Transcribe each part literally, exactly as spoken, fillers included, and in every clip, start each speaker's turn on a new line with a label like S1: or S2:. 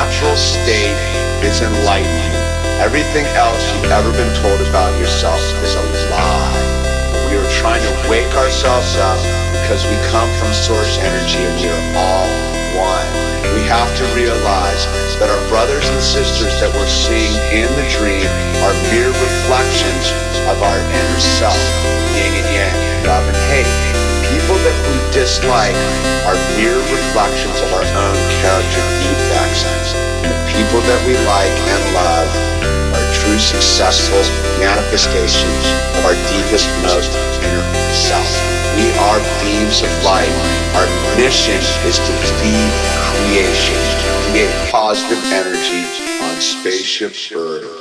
S1: natural state is enlightenment. Everything else you've ever been told about yourself is a lie. We are trying to wake ourselves up because we come from source energy and we are all one. We have to realize that our brothers and sisters that we're seeing in the dream are mere reflections of our inner self, yin and yang, love and hate. People that we dislike are mere reflections of our own character defects. And the people that we like and love are true successful manifestations of our deepest, most inner self. We are beings of light. Our mission is to be creation, to create positive energy on Spaceship Earth.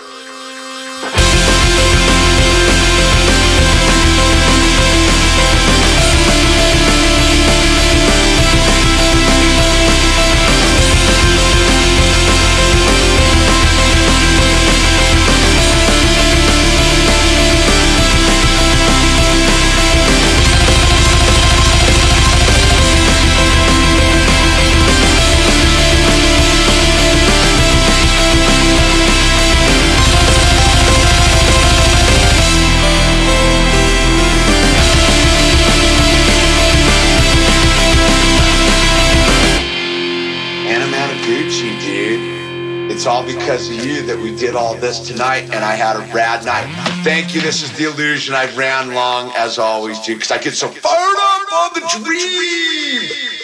S1: It's all because of you that we did all this tonight, and I had a rad night. Thank you. This is The Illusion. I ran long as always, dude, because I get so fired up on the dream.